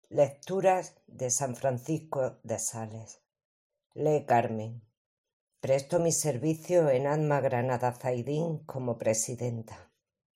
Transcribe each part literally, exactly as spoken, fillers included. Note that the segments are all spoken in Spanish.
Lecturas de San Francisco de Sales. Lee Carmen. Presto mi servicio en Alma Granada Zaidín como presidenta.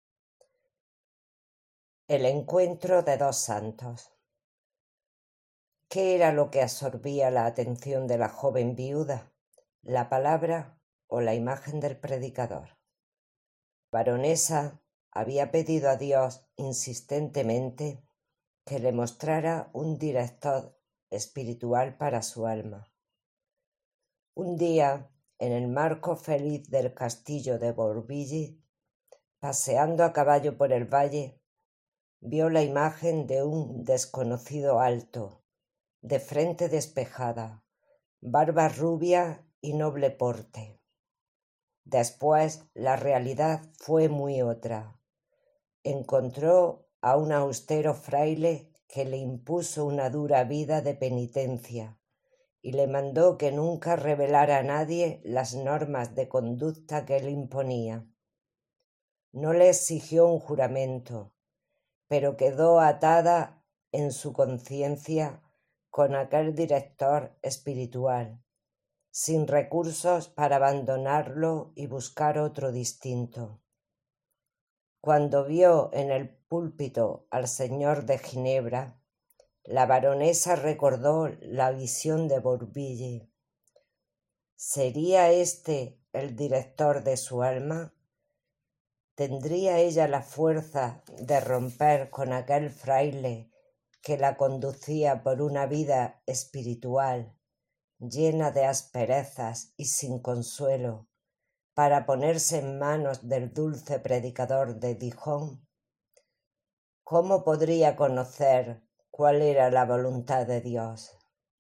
El encuentro de dos santos. ¿Qué era lo que absorbía la atención de la joven viuda? ¿La palabra o la imagen del predicador? Baronesa había pedido a Dios insistentemente que le mostrara un director espiritual para su alma. Un día, en el marco feliz del castillo de Borvilly, paseando a caballo por el valle, vio la imagen de un desconocido alto, de frente despejada, barba rubia y noble porte. Después la realidad fue muy otra. Encontró a un austero fraile que le impuso una dura vida de penitencia y le mandó que nunca revelara a nadie las normas de conducta que él imponía. No le exigió un juramento, pero quedó atada en su conciencia con aquel director espiritual, sin recursos para abandonarlo y buscar otro distinto. Cuando vio en el púlpito al señor de Ginebra, la baronesa recordó la visión de Borvilly. ¿Sería éste el director de su alma? ¿Tendría ella la fuerza de romper con aquel fraile que la conducía por una vida espiritual llena de asperezas y sin consuelo, para ponerse en manos del dulce predicador de Dijon? ¿Cómo podría conocer cuál era la voluntad de Dios?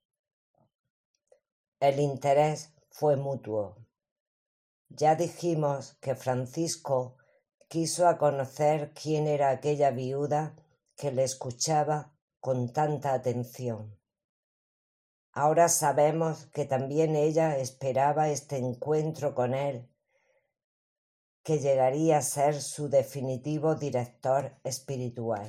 El interés fue mutuo. Ya dijimos que Francisco quiso a conocer quién era aquella viuda que le escuchaba con tanta atención. Ahora sabemos que también ella esperaba este encuentro con él, que llegaría a ser su definitivo director espiritual.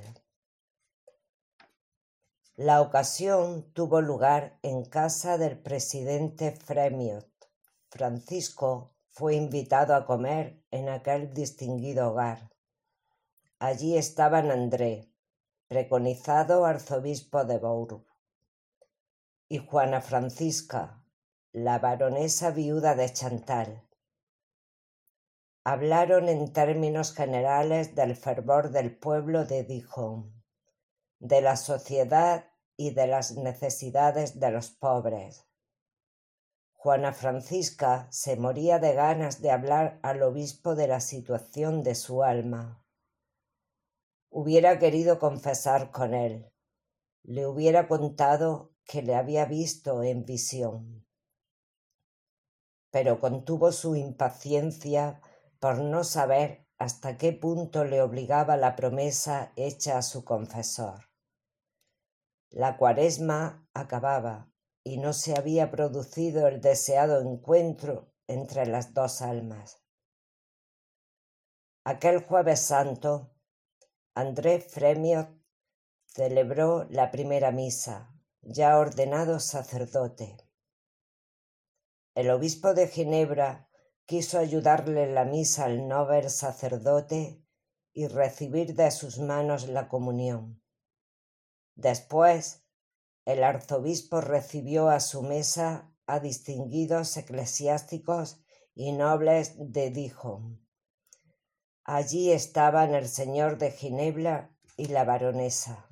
La ocasión tuvo lugar en casa del presidente Fremiot. Francisco fue invitado a comer en aquel distinguido hogar. Allí estaban André, preconizado arzobispo de Bourg, y Juana Francisca, la baronesa viuda de Chantal. Hablaron en términos generales del fervor del pueblo de Dijon, de la sociedad y de las necesidades de los pobres. Juana Francisca se moría de ganas de hablar al obispo de la situación de su alma. Hubiera querido confesar con él, le hubiera contado que le había visto en visión, pero contuvo su impaciencia por no saber hasta qué punto le obligaba la promesa hecha a su confesor. La cuaresma acababa y no se había producido el deseado encuentro entre las dos almas. Aquel Jueves Santo, André Fremiot celebró la primera misa, ya ordenado sacerdote. El obispo de Ginebra quiso ayudarle en la misa al no ver sacerdote y recibir de sus manos la comunión. Después, el arzobispo recibió a su mesa a distinguidos eclesiásticos y nobles de Dijon. Allí estaban el señor de Ginebra y la baronesa.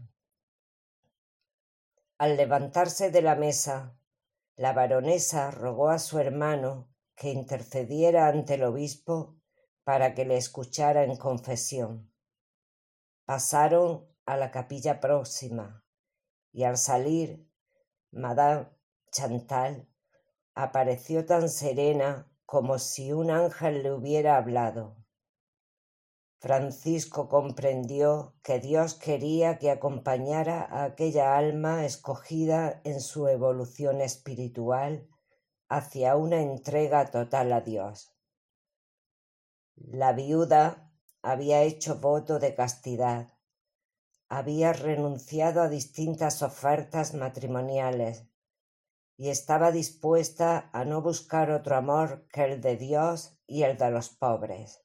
Al levantarse de la mesa, la baronesa rogó a su hermano que intercediera ante el obispo para que le escuchara en confesión. Pasaron a la capilla próxima y al salir, Madame Chantal apareció tan serena como si un ángel le hubiera hablado. Francisco comprendió que Dios quería que acompañara a aquella alma escogida en su evolución espiritual hacia una entrega total a Dios. La viuda había hecho voto de castidad, había renunciado a distintas ofertas matrimoniales y estaba dispuesta a no buscar otro amor que el de Dios y el de los pobres.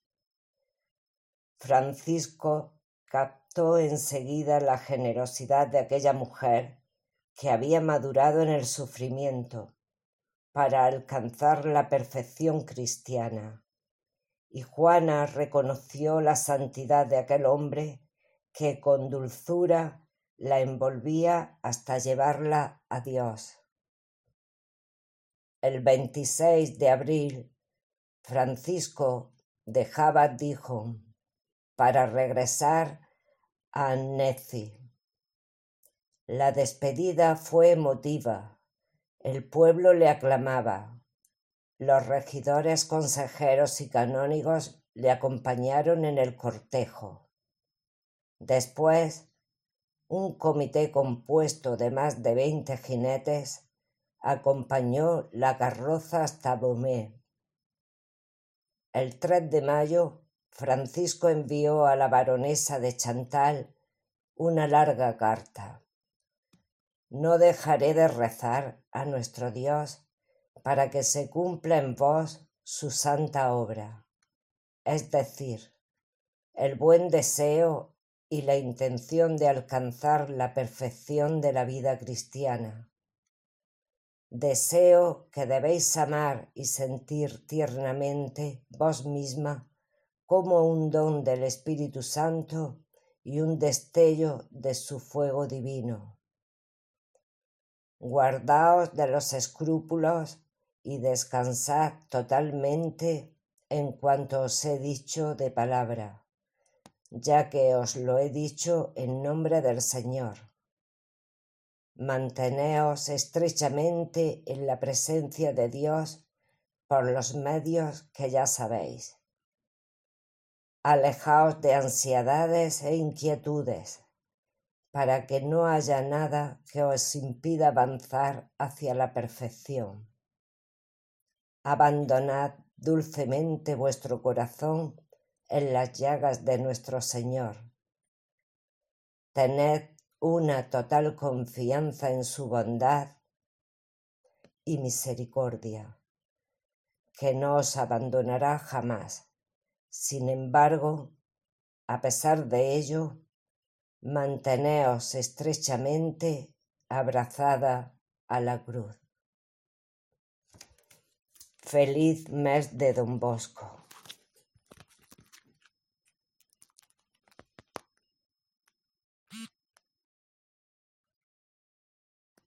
Francisco captó enseguida la generosidad de aquella mujer que había madurado en el sufrimiento para alcanzar la perfección cristiana, y Juana reconoció la santidad de aquel hombre que con dulzura la envolvía hasta llevarla a Dios. El veintiséis de abril, Francisco dejaba Dijon para regresar a Annecy. La despedida fue emotiva. El pueblo le aclamaba. Los regidores, consejeros y canónigos le acompañaron en el cortejo. Después, un comité compuesto de más de veinte jinetes acompañó la carroza hasta Beaumais. El tres de mayo, Francisco envió a la baronesa de Chantal una larga carta. No dejaré de rezar a nuestro Dios para que se cumpla en vos su santa obra, es decir, el buen deseo y la intención de alcanzar la perfección de la vida cristiana. Deseo que debéis amar y sentir tiernamente vos misma como un don del Espíritu Santo y un destello de su fuego divino. Guardaos de los escrúpulos y descansad totalmente en cuanto os he dicho de palabra, ya que os lo he dicho en nombre del Señor. Manteneos estrechamente en la presencia de Dios por los medios que ya sabéis. Alejaos de ansiedades e inquietudes, para que no haya nada que os impida avanzar hacia la perfección. Abandonad dulcemente vuestro corazón en las llagas de nuestro Señor. Tened una total confianza en su bondad y misericordia, que no os abandonará jamás. Sin embargo, a pesar de ello, manteneos estrechamente abrazada a la cruz. Feliz mes de Don Bosco.